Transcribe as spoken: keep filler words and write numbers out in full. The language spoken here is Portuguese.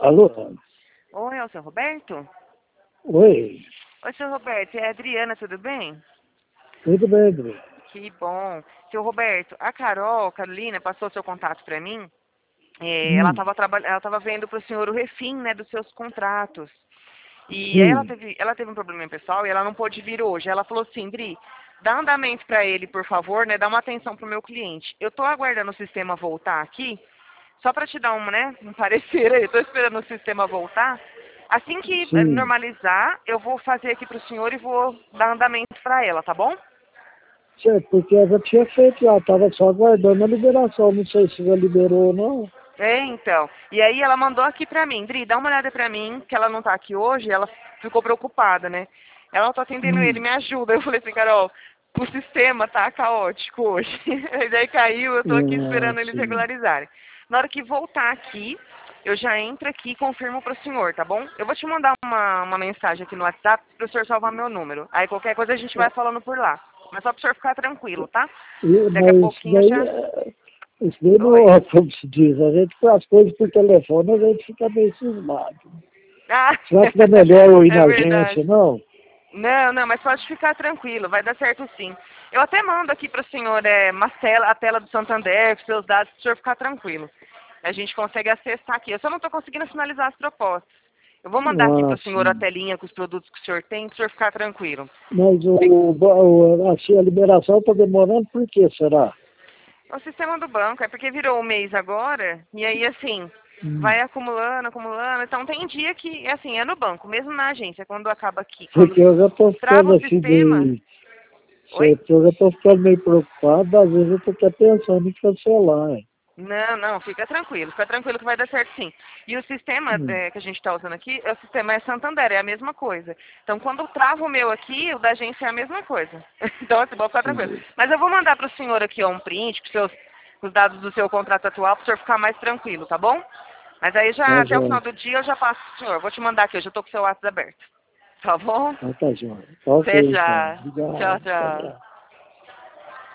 Alô? Oi, é o seu Roberto? Oi, Oi, seu Roberto, é a Adriana, tudo bem? tudo bem, Bruno? Que bom. Seu Roberto, a Carol, Carolina, passou seu contato para mim. É, ela Hum, estava ela tava vendo para o senhor o refim, né, dos seus contratos. E aí ela sim, teve, ela teve um problema pessoal e ela não pôde vir hoje. Ela falou assim, Dri, dá andamento para ele, por favor, né, dá uma atenção pro meu cliente. Eu estou aguardando o sistema voltar aqui, só para te dar um, né, um parecer aí, estou esperando o sistema voltar. Assim que eh, sim. normalizar, eu vou fazer aqui pro senhor e vou dar andamento para ela, tá bom? Certo, porque eu já tinha feito lá, estava só aguardando a liberação, não sei se já liberou ou não. É, então. E aí ela mandou aqui pra mim, Dri, dá uma olhada pra mim, que ela não tá aqui hoje, ela ficou preocupada, né? Ela tá atendendo ele, Hum, me ajuda. Eu falei assim, Carol, o sistema tá caótico hoje. E daí caiu, eu tô aqui ah, esperando eles sim. regularizarem. Na hora que voltar aqui, eu já entro aqui e confirmo pro senhor, tá bom? Eu vou te mandar uma, uma mensagem aqui no WhatsApp pro senhor salvar meu número. Aí qualquer coisa a gente vai Ah, falando por lá. Mas só pro senhor ficar tranquilo, tá? e- Daqui a mas isso pouquinho eu daí, já... é- isso daí não, Oi. é como se diz, a gente com as coisas por telefone, a gente fica meio cismado. Ah, Será que não é melhor eu ir é na verdade. agência, não? Não, não, mas pode ficar tranquilo, vai dar certo sim. Eu até mando aqui para o senhor é, uma tela, a tela do Santander, com seus dados, para o senhor ficar tranquilo. A gente consegue acessar aqui. Eu só não estou conseguindo finalizar as propostas. Eu vou mandar aqui para Ah, o senhor a sim. telinha com os produtos que o senhor tem, para o senhor ficar tranquilo. Mas o, Fi- o, assim, a liberação está demorando, por que será? O sistema do banco, é porque virou o mês agora, e aí assim, Hum. vai acumulando, acumulando. Então tem dia que, é assim, é no banco, mesmo na agência, quando acaba aqui, quando Porque eu já estou trava ficando o assim sistema. meio. Oi? Certo, eu já estou ficando meio preocupado, às vezes eu estou até pensando em cancelar. Hein? Não, não, fica tranquilo, fica tranquilo que vai dar certo sim. E o sistema Hum, é, que a gente está usando aqui, é o sistema é Santander, é a mesma coisa. Então, quando trava o meu aqui, o da agência é a mesma coisa. Então, assim, pode ficar tranquilo. sim. Mas eu vou mandar para o senhor aqui ó, um print com, seus, com os dados do seu contrato atual para o senhor ficar mais tranquilo, tá bom? Mas aí já, Tá até o final jóia. do dia, eu já passo para o senhor. Vou te mandar aqui, eu já estou com o seu WhatsApp aberto. Tá bom? Então tá jóia. Tá ok, Até então. já. Tchau, Obrigado. Até tchau. abraço.